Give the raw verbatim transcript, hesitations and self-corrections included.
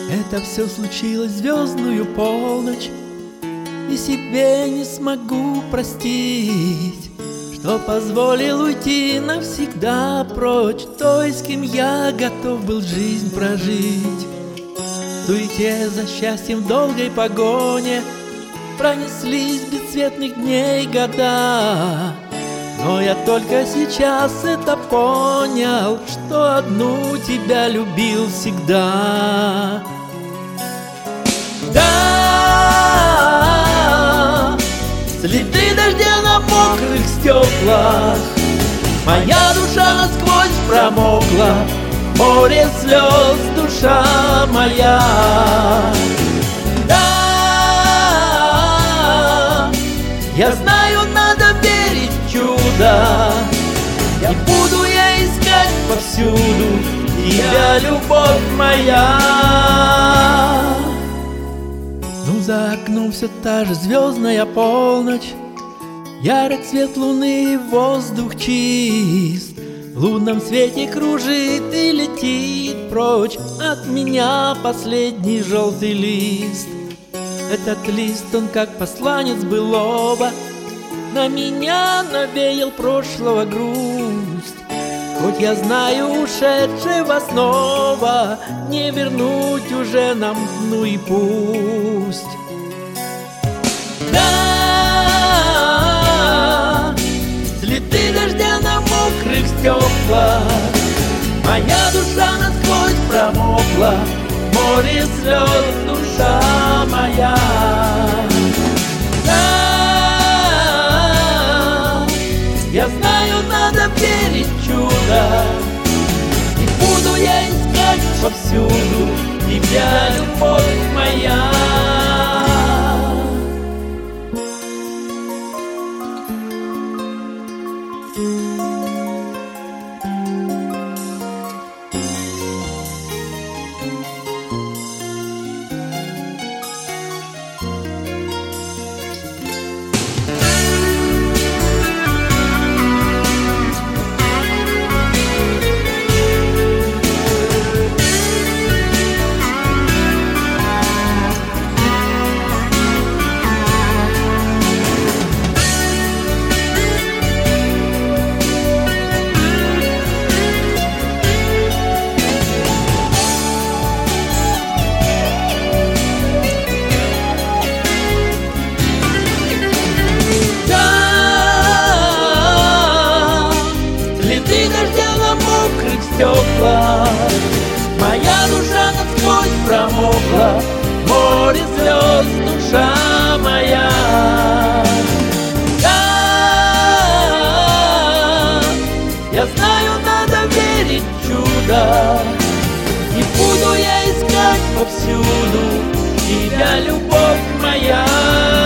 Это все случилось в звездную полночь, и себе не смогу простить, что позволил уйти навсегда прочь той, с кем я готов был жизнь прожить. В суете за счастьем в долгой погоне пронеслись бесцветных дней года, но я только сейчас это понял, что одну тебя любил всегда. Да, следы дождя на мокрых стеклах, моя душа насквозь промокла, море слез, душа моя. Да, я знаю, надо верить в чудо, и буду я искать повсюду тебя, любовь моя. Ну, за окном все та же звездная полночь, ярок свет луны, воздух чист, в лунном свете кружит и летит прочь от меня последний желтый лист. Этот лист, он как посланец былого, на меня навеял прошлого грусть. Хоть я знаю, ушедшего снова не вернуть уже нам, ну и пусть. Да, следы дождя на мокрых стеклах, моя душа насквозь промокла, море слез, душа моя. Да, я знаю, надо верить в чудо, и буду я искать повсюду тебя, любовь моя. Стекла, моя душа насквозь промокла, море слез, душа моя. Да, я знаю, надо верить в чудо, и буду я искать повсюду тебя, любовь моя.